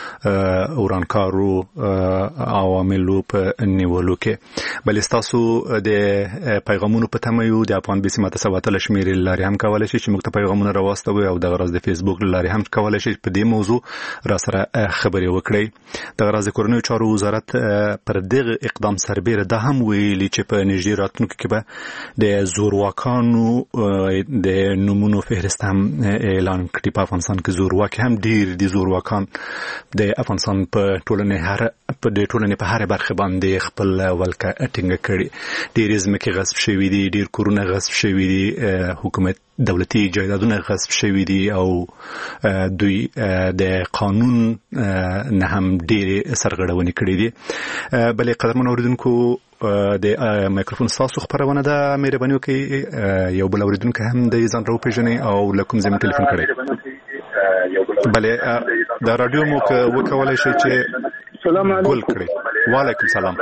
ورانکارو عواملو په نیولو کې. بلې ستاسو د پیغامونو په تمه یو د افغان بیسي ماته سواتله شمېرې له لارې هم کولی شي چې موږ ته پیغامونه راواستوئ او دغه راز د فیسبوک لارې هم کولی شي په دې موضوع را سره خبرې وکړئ. دغه راز د کورنیو چارو وزارت پر دغه اقدام سربیره دا هم ویلي چې په نږدې راتلونکي کې به د زورواکانو د نومونو فهرست هم اعلان کړي. په افغانستان کې زورواکي هم ډېر دي. زورواکان د افغانستان په ټولنې هر په د ټولنې په هره برخه باندې خپل ولکه ټینګه کړي. ډېرې ځمکې غصب شوي دي ډېر کورونه غصب شوي دي حکومت دولتي جایدادونه غصب شوي دي او دوی د قانون نه هم ډېرې سرغړونې کړې دي. بلې قدرمنو اورېدونکو د مایکروفون ستاسو خپرونه ده مهرباني وکړئ یو بل اورېدونکی هم د ځان راوپېژنئ او له کوم ځای مو ټلیفون کړی. بلې د راډیو مو که وکولی شئ چې السلام علیکم. ګل کړی. وعلیکم سلام.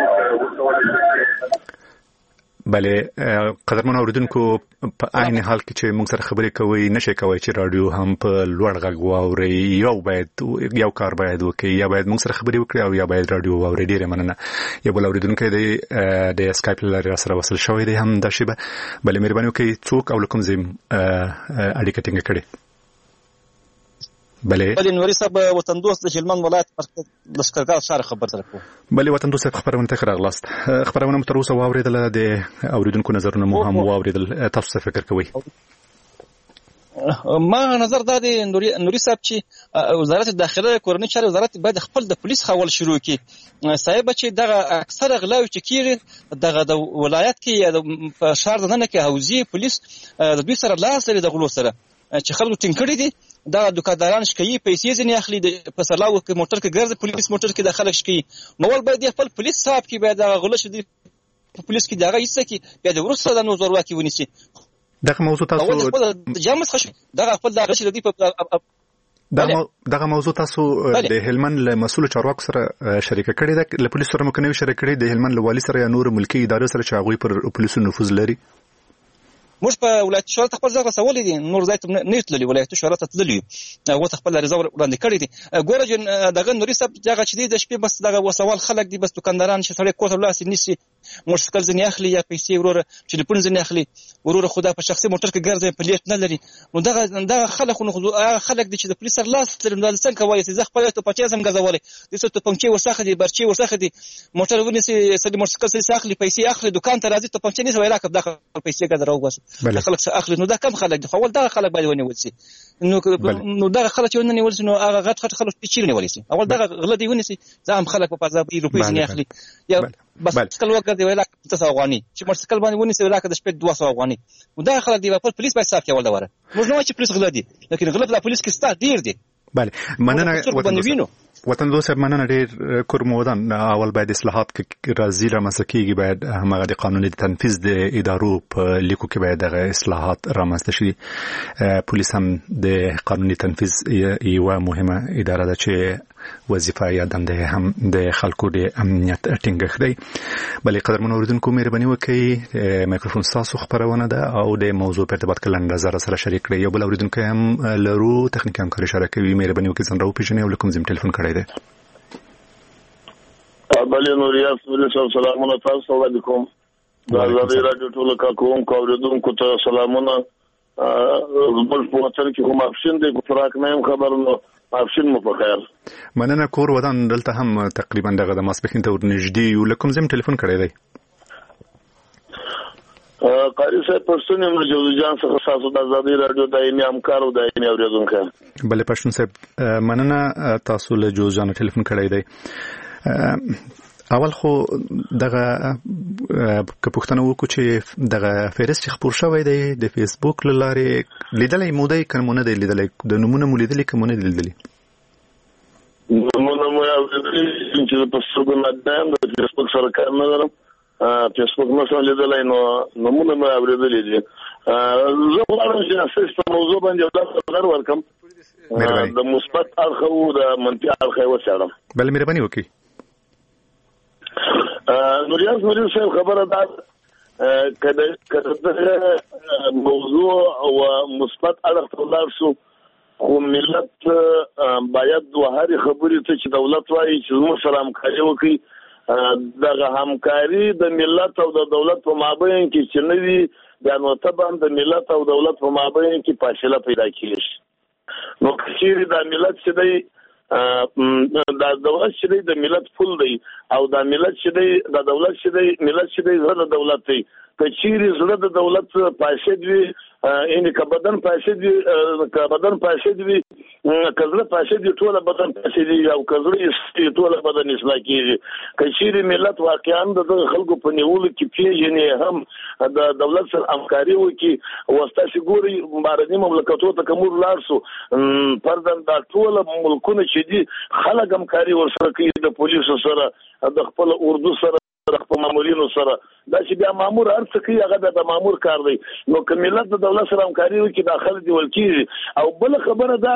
بله قدرمن اوریدونکو په عین حال کې چې موږ سره خبرې کوي نشي کوي چې رادیو هم په لوړ غږ واوري، یو باید یو کار باید وکړي، یا باید موږ سره خبرې وکړي او یا باید رادیو واوري. ډیره مننه. یو بل اوریدونکو دی د اسکایپ لارې سره وصل شوی دی هم د شیبه. بله مهرباني وکړئ څوک او کوم ځای اړیکه ټینګه کړي. بله بله نوري صاحب وطن دوست د هلمند ولایت مرکز لشکرګاه ښار خبر سره کوم. بله وطن دوست خبرونه ته راغلاست. خبرونه تر اوسه واوریدل، د اوریدونکو نظرونه مو هم واوریدل، تاسو څه فکر کوئ؟ ما نظر دا دی نوري نوري صاحب چې وزارت داخله کورنۍ چارې وزارت باید خپل د پولیس خول شروع کړي. صاحب چې دغه اکثر غلاوي چې کیږي دغه د ولایت کې یا د شهر دننه کې حوزې پولیس د دوی سره لاس لري د غلو سره چې خلکو ټینګ کړي دي. دا دکانداران شکایي پیسې ځنې اخلي د پسرلاو کې موټر کې ګرځي پولیس موټر کې د خلک شکایي. نو ول باید خپل پولیس صاحب کې باید هغه غلو شدي پولیس کې دغه هیڅ کې بیا د ورسره د نوزور واکي ونیسي. دغه موضوع تاسو جامس خش دغه خپل دغه شدي په دغه دغه موضوع تاسو د هلمند له مسؤل چارواکو سره شریک کړی ده، له پولیسو سره مو کنه شریک کړی د هلمند له والی سره یا نور ملکی ادارو سره چې هغه پر پولیسو نفوذ لري؟ موږ په ولایت شورا خپل ځای رسولې دي، نور ځای ته نه تللی، ولایت شورا ته تللی هغه خپل رضا وړاندې کړی دي. ګوره جن دغه نوري صاحب دغه چې دی د شپې بس دغه وسوال خلک دي، بس دکانداران چې سړی کوټه لاس نیسي موټرسایکل ځنې اخلي یا پیسې وروره ټلیفون ځنې اخلي وروره خدا په شخصي موټر کې ګرځي پلیټ نه لري. نو دغه دغه خلک نو خلک دي چې د پولیس سره لاس لري نو څنګه کوي چې زه خپل ته پچې سم غزولې د څه ته پنځه ورسخه دي برچې ورسخه دي موټر ونیسي سړي موټرسایکل سره اخلي پیسې اخلي دکان ته راځي ته پنځه نیسي ویلا کړه دغه پیسې ګذرو وګس خلک سره اخلي. نو دا کم خلک دي، اول دغه خلک باید ونیول شي. نو نو دغه خلک چې ونیول شي نو هغه غټ غټ خلک چې ونیول شي اول دغه غله دی ونیسي ځم خلک په پازاب روپیه نه اخلي یا بس کله وخت دی ویلا تاسو افغاني چې موټرسایکل باندې ونیسي ویلا کړه د شپې دوه سوه افغاني. نو دا خلک دی په پولیس باید صاحب کې ول دا وره موږ نو چې پولیس غله دي لیکن غله د پولیس کې ستا ډیر دي. بله مننه وطن دوست صاحب، مننه ډیر کورمودان. اول باید اصلاحات کې راځي رامنځته کیږي، باید همغه د قانوني تنفيذ د ادارو په لیکو کې باید دغه اصلاحات رامنځته شي. پولیس هم د قانوني تنفيذ یو مهمه اداره ده چې وظیفه یا دنده هم د خلکو د امنیت ټینګښت دی. بلې قدرمن اوریدونکو مهرباني وکړئ میکروفون تاسو خبرونه ده او د موضوع په ارتباط کې لاندې نظر سره شریک کړئ. یو بل اوریدونکو هم لرو تخنیکی همکاري اشاره کوي، مهرباني وکړئ څنګه راوپېژنئ او کوم زم ټلیفون کړی دی. بله نوریاس ملي صاحب سلامونه تاسو علیکم. دا زړه رادیو ټول کارکونکو اوریدونکو ته سلامونه. زموږ په وطن کې کوم افشین دی ګفراک نه خبرونه افشین مو په خیر. مننه کور ودان دلته هم تقریبا دغه د ماسپخین ته ورنږدې یو لکم زم ټلیفون کړی دی. قاری صاحب پښتون یم جوزي جان څخه تاسو د ازادي رادیو دایمي همکار او دایمي اوریدونکو. بله پښتون صاحب مننه تاسو له جوزي جان ټلیفون کړی دی. اول خو دغه که پوښتنه وکړو چې دغه فهرست چې خپور شوی دی د فیسبوک له لارې لیدلی مو دی که مو نه دی لیدلی؟ د نومونه مو لیدلي که مو نه دی لیدلي؟ نومونه مو یې اورېدلي چې په سترګو نه یم د فیسبوک سره کار نه لرم، فیسبوک نه شم لیدلی نو نومونه مو یې اورېدلي دي. زه غواړم چې اساس په موضوع باندې یو داسې نظر ورکړم د مثبت اړخ او د منفي اړخ یې وڅېړم. بله مهرباني وکړئ. نوریاس نوري صاحب خبره ده کله کله موضوع او مثبت اړخ ته ولاړ شو خو ملت باید د هرې خبرې ته چې دولت وایي چې زموږ سره همکاري وکړي دغه همکاري د ملت او د دولت په مابین کې چې نه وي بیا نو طبعا د ملت او دولت په مابین کې فاصله پیدا کېږي. نو که چیرې د ملت چې دی دا دولت چې دی د ملت پول دی او دا ملت چې دی د دولت چې دی ملت چې دی زړه د دولت دی که چیرې زړه د دولت فاسد وي یعنې که بدن فاسد وي که بدن فاسد وي که زړه فاسد وي ټوله بدن فاسد وي او که زړه اصلاح ټوله بدن اصلاح کېږي. که چیرې ملت واقعا د دغه خلکو په نیولو کې پېژني هم د دولت سره همکاري وکړي او ستاسې ګورئ بهرني مملکتونو ته که موږ لاړ شو فرضاً دا ټوله ملکونه چې دي خلک همکاري ورسره کوي د پولیسو سره د خپل اردو سره د خپل مامورینو سره دا چې بیا مامور هر څه کوي هغه بیا د مامور کار دی. نو که ملت د دولت سره همکاري وکړي دا خلک نیول کېږي. او بله خبره دا ده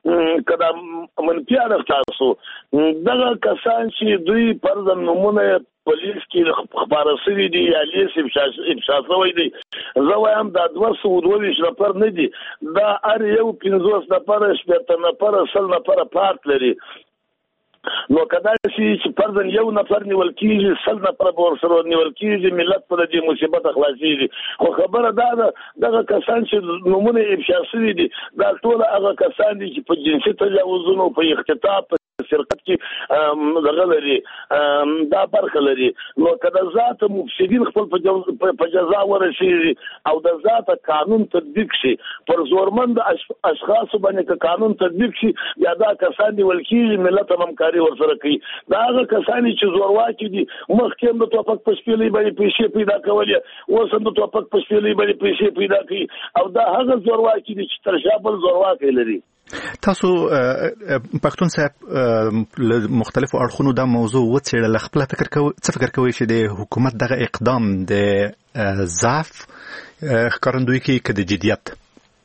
کدا منفي اړخ تاسو دغه کسان چې دوی پرځن نمونه پولیس کې خبره سوي دي یا لیس افشا شوی دي زه وایم دا دوه سوه دوه ویشت نفر نه دي دا هر یو پنځوس نفره شپېته نفره سل نفره پارت لري نو کدا چې پرځن یو نفر نیول کیږي سل نفر به ورسره نیول کیږي ملت په دې مصیبت خلاصيږي خو خبره دا ده دغه کسان چې نمونه افشا شوي دي دا ټول هغه کسان دي چې په جنسي تجاوزونو په اختطاف سرقت کې دغه لري دا برخه لري نو کله ذات مفسدين خپل په جزا ورسي او د ذات قانون تطبیق شي پر زورمند اشخاص باندې قانون تطبیق شي یا دا کسان دی ولکې ملت همکاري ورسره کوي دا هغه کسان چې زورواکي دي مخکې د توپک په شپېلې باندې پیسې پیدا کولې اوس هم د توپک په شپېلې باندې پیسې پیدا کوي او دا هغه زورواکي دي چې تر شابل زورواکي لري تاسو پښتون صاحب له مختلفو اړخونو دا موضوع وڅېړل خپل فکر کوئ څه فکر کوئ چې د حکومت دغه اقدام د ضعف ښکارندوی کوي که د جدیت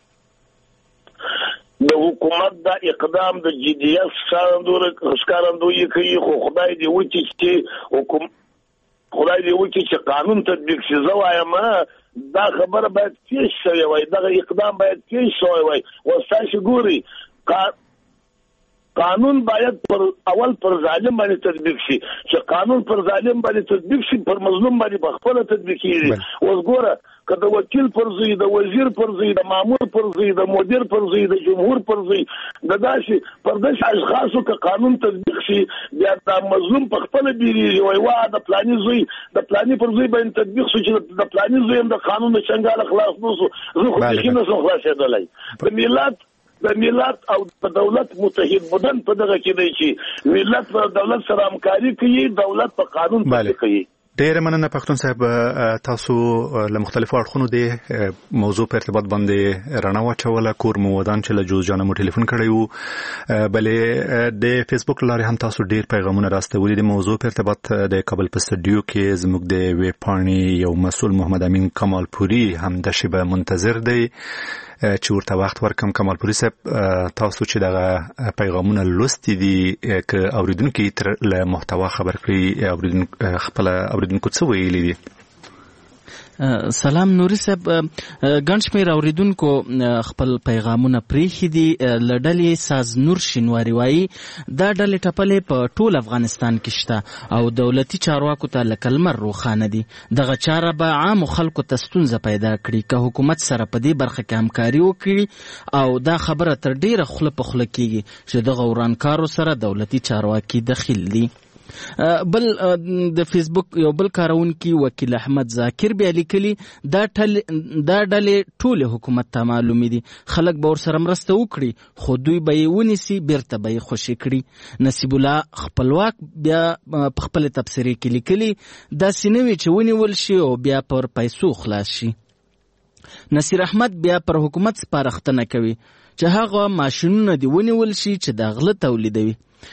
د حکومت دا اقدام د جدیت ښکارندوی کوي خو خدای دې وکړي چې حکومت خدای دې وکړي چې قانون تطبیق شي زه وایم دا خبره باید پیش شوی وای دغه اقدام باید پیش شوی وای وستاسو ګوري قانون باید پر اول پر ظالم باندې تطبیق شي چې قانون پر ظالم باندې تطبیق شي پر مظلوم باندې بخپله تطبیق کیږي اوس ګوره که د وکیل پر ځای د وزیر پر ځای د مامور پر ځای د مدیر پر ځای د جمهور پر ځای د داسې پر داسې اشخاصو که قانون تطبیق شي بیا د مظلوم په خپله بیریږي وایي وا د پلاني زوی د پلاني پر ځای باندې تطبیق شو چې د پلاني زوی هم د قانون د چنګاله خلاص نه شو زه خو بیخي نه شم خلاصېدلی د ملت د ملت او د دولت متحد بدن په دغه کې دی چې ملت په دولت سره همکاري کوي دولت په قانون تطبیق کوي ډېره مننه پښتون صاحب تاسو له مختلفو اړخونو د موضوع په ارتباط باندې رڼا واچوله کور مو ودان چې له جوز جانه مو ټلیفون کړی وو بلې د فیسبوک لارې هم تاسو ډېر پیغامونه راستولي د موضوع په ارتباط د کابل په سټډیو کې زموږ د ویب پاڼې یو مسؤل محمد امین کمال پوري هم د شبه منتظر دی چې ورته وخت ورکم کمال پوري صاحب تاسو چې دغه پیغامونه لوستي دي که اوریدونکي تر له محتوا خبر کړي اوریدونکو خپل اوریدونکو څه ویلي دي سلام نوري صاحب ګڼ شمېر اوریدونکو خپل پیغامونه پریښي دي له ډلې ساز نور شینواري وایي دا ډلې ټپلې په ټول افغانستان کې شته او دولتي چارواکو ته لکه لمر روښانه دي دغه چاره به عامو خلکو ته ستونزه پیدا کړي که حکومت سره په دې برخه کې همکاري وکړي او دا خبره تر ډیره خوله په خوله کېږي چې دغه ورانکارو سره دولتي چارواکي دخیل دي بل د فیسبوک یو بل کارونکي وکیل احمد ذاکر بیا لیکلي دا دا ډلې ټولې حکومت ته معلومې دي خلک به ورسره مرسته وکړي خو دوی به یې ونیسي بیرته به یې خوشي کړي نصیب الله خپلواک بیا په خپل تبصرې کې لیکلي داسې نه وي چې ونیول شي او بیا پر پیسو خلاص شي نصیر احمد بیا پر حکومت سپارښتنه کوي چې هغه ماشینونه دي ونیول شي چې د غله تولیدوي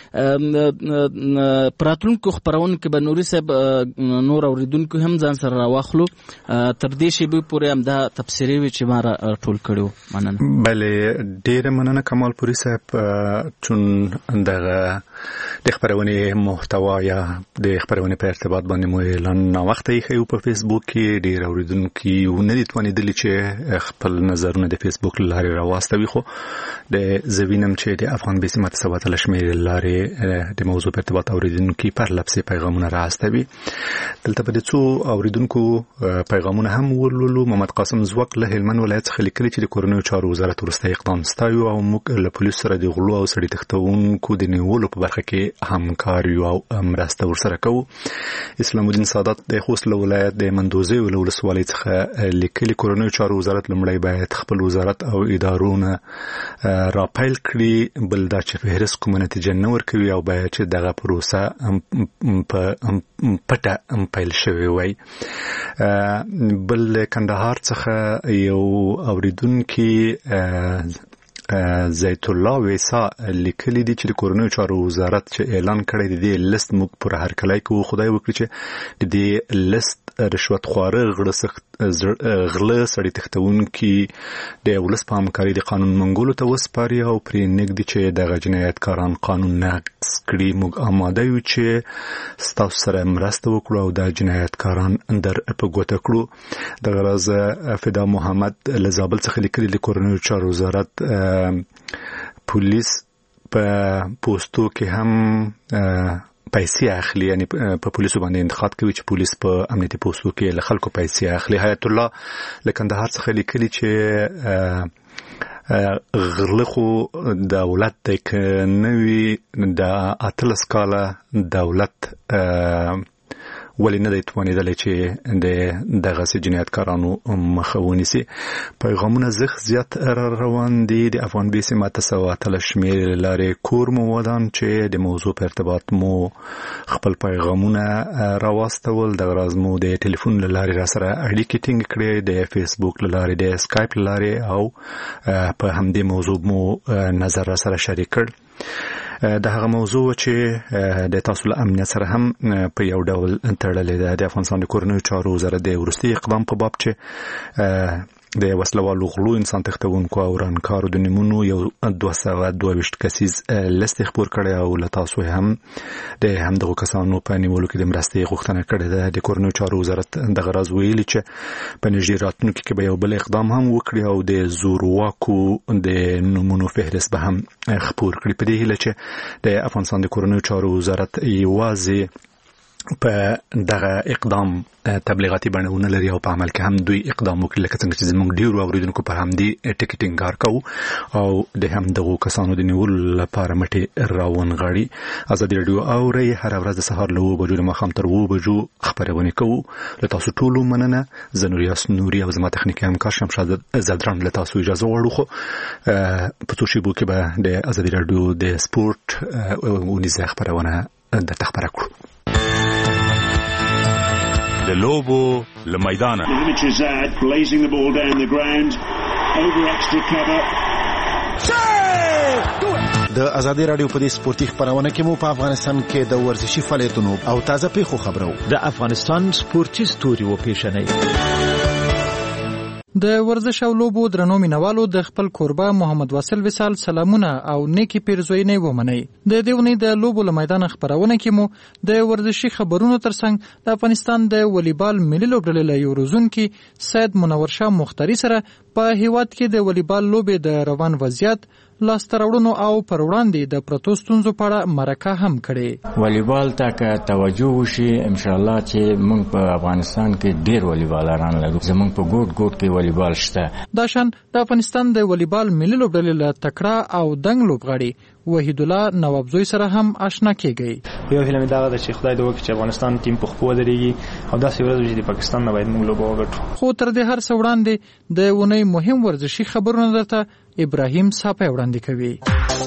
پراتلونکو خبرونه کې به نوري صاحب نور اوریدونکو هم ځان سره راواخلو تر دې شی به پورې هم دا تفسیری وی چې ما ټول کړو مننه بله ډیره مننه کمال پوري صاحب چون دغه د خبرونه محتوا یا د خبرونه په ارتباط باندې مو اعلان نا وخت یې خو په فیسبوک کې ډیر اوریدونکو ونه دي توانې دلی چې خپل نظرونه د فیسبوک لارې راوستوي خو د زوینم چې د افغان بسمت ثبات لشمیر لارې د موضوع په ارتباط اوریدونکو پر لپسې پیغامونه راستوي دلته په دې څو اوریدونکو پیغامونه هم ولولو محمد قاسم زوق له هلمند ولایت څخه لیکلي چې د کورنیو چارو وزارت ورسته اقدام ستایو او موږ له پولیسو سره د غلو او سړي تختونکو د نیولو په برخه کې همکاري او مرسته ورسره کوو اسلام الدین سادات د خوست ولایت د مندوزي ولسوالۍ څخه لیکلي کورنیو چارو وزارت لمړی باید خپل وزارت او ادارونه راپیل کړي بل دا چې فهرست کوم نتیجه نه ورکوي او باید چې دغه پروسه په پټه پیل شوی وي بل کندهار څخه یو اوریدونکي زیت الله ویسا لیکلي دي چې د کورنیو چارو وزارت چې اعلان کړی دی د لیست موږ پر هر کله کو خدای وکړي چې د لیست رشوت خواره غله سړی تختونکي د ولس په همکاري د قانون منګولو ته وسپاري او پرې نږدې چې د جنایتکاران قانون نقض کړي. موږ آماده یو چې ستاسو سره مرسته وکړو او د جنایتکاران در په ګوته کړو. د غرض فدا محمد له زابل څخه لیکلي د کورنیو چارو وزارت پولیس په پوسټو کې هم پیسې اخلي، یعنی په پولیسو باندې انتقاد کوي چې پولیس په امنیتي پوسټو کې له خلکو پیسې اخلي. حیات الله له کندهار څخه لیکلي چې غله خو دولت دی که نوي د اتلس کاله دولت ولې نه دی توانېدلی چې د دغسې جنایتکارانو مخه ونیسي. پیغامونه زخ زیات را روان دي. د افغان بي سي ماته سوه اتلس شمېر له لارې کور مو ودان چې د موضوع په ارتباط مو خپل پیغامونه راواستول. دغه راز مو د ټلیفون له لارې را سره اړیکې ټینګ کړې، د فیسبوک له لارې، د سکایپ له لارې، او په همدې موضوع مو نظر را سره شریک کړ. د هغه موضوع چې د تاسو له امنیت سره هم په یو ډول تړلې ده، د افغانستان د کورنیو چارو وزارت د وروستي اقدام په باب چې د وسلوالو غلو، انسان تښتونکو او ورانکارو د نومونو یو دوه سوه دوه ویشت کسیز لیست خپور کړی او له تاسو هم د همدغو کسانو په نیولو کې د مرستې غوښتنه کړې ده. د کورنیو چارو وزارت دغه راز ویلي چې په نږدې راتلونکي کې به یو بل اقدام هم وکړي او د زورواکو د نومونو فهرست به هم خپور کړي. په دې هیله چې د افغانستان د کورنیو چارو وزارت یوازې په دغه اقدام تبلیغاتي بڼه ونه لري او په عمل کې هم دوی اقدام وکړي، لکه څنګه چې زموږ ډیرو اوریدونکو پر همدې ټکي ټینګار کوو او د همدغو کسانو د نیولو لپاره مټې راونغاړي. ازادي راډیو اورئ هره ورځ د سهار له اوه بجو د ماښام تر اوه بجو خپرونې کوو. له تاسو ټولو مننه. زه نوریاس نوري او زما تخنیکي همکار شمشاد زدران له تاسو اجازه غواړو. خو په څو شیبو کې به د ازادي راډیو د سپورت ونیزه خپرونه درته خپره کړو. د لوبو له میدانه د ازادي راډیو په دې سپورتي خپرونه کې مو په افغانستان کې د ورزشي فعالیتونو او تازه پیښو خبرو د افغانستان سپورتي ستوري و پیژنئ. د ورزش او لوبو درنو مینوالو د خپل کوربه محمد واصل وصال سلامونه او نیکی پیرزوینه ومنئ. د دېونی د لوبو له میدان خبرونه کې مو د ورزشي خبرونو ترڅنګ د افغانستان د والیبال ملي لوبډلې له یو روزونکي سید منور شاه مختاري سره په هیواد کې د والیبال لوبې د روان وضعیت، لاسته راوړنو او پر وړاندې د پرتو ستونزو په اړه مرکه هم کړې. والیبال ته که توجه وشي ان شاء الله چې موږ په افغانستان کې ډېر والیبالران لرو. زموږ په ګوټ ګوټ کې والیبال شته. دا شان د افغانستان د والیبال ملي لوبډلې له تکړه او دنګ لوبغاړي وحید الله نوابزوی سره هم آشنا کېږي. یو هیله مې دا ده چې خدای دې وکړي چې افغانستان ټیم په خپل ودرېږي او داسې ورځ چې د پاکستان نه باید موږ لوبه وګټو. خو تر دې هر څه وړاندې د ونې مهم ورزشي خبرونه درته ابراهیم صافی وړاندې کوي.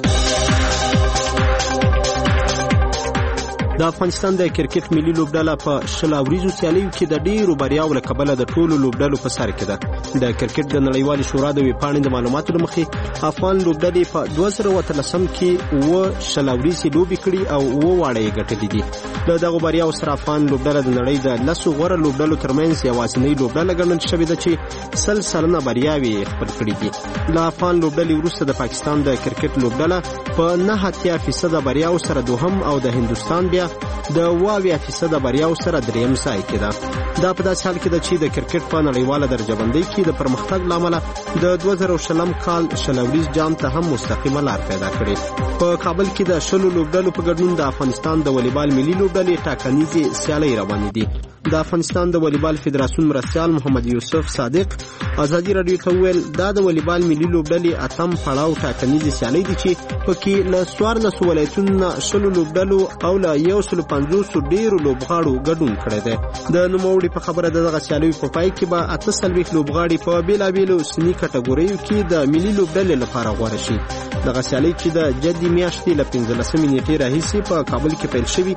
د افغانستان د کرکټ ملي لوبډله په شل اوریزو سیالیو کې د ډیرو بریاو له کبله د ټولو لوبډلو په سر کې ده. د کرکټ د نړیوالې شورا د ویبپاڼې د معلوماتو له مخې افغان لوبډلې په دوه زره اتلسم کې اووه شل اوریزې لوبې کړي او اووه واړه یې ګټلې دي. له دغو بریاو سره افغان لوبډله د نړۍ د لسو غوره لوبډلو ترمنځ یوازینۍ لوبډله ګڼل شوې ده چې سل سلنه بریاوې خپل کړي دي. له افغان لوبډلې وروسته د پاکستان د کرکټ لوبډله په نهه اتیا فیصده بریاو سره دوهم او د هندوستان بیا د اوه اویا فیصده بریاو سره دریم ځای کې ده. دا په داسې حال کې ده چې د کرکټ په نړیواله درجه بندۍ کې د پرمختګ له امله د دوه زره شلم کال شل اوریز جام ته هم مستقیمه لار پیدا کړې. په کابل کې د شلو لوبډلو په ګډون د افغانستان د والیبال ملي لوبډلې ټاکنیزې سیالۍ روانې دي. د افغانستان د والیبال فدراسیون مرستیال محمد یوسف صادق ازادي راډیو ته وویل دا د والیبال ملي لوبډلې اتم پړاو ټاکنیزې سیالۍ دي چې پکې له څوارلسو ولایتونو نه شلو لوبډلو او له یو سلو پنځوسو ډېرو لوبغاړو ګډون کړی دی. د نوموړي په خبره د دغه سیالیو په پای کې به اته څلوېښت لوبغاړي په بېلابېلو سني کټګوریو کې د ملي لوبډلې لپاره غوره شي. دغه سیالۍ چې د جدي میاشتې له پنځلسمې نېټې راهیسې په کابل کې پیل شوي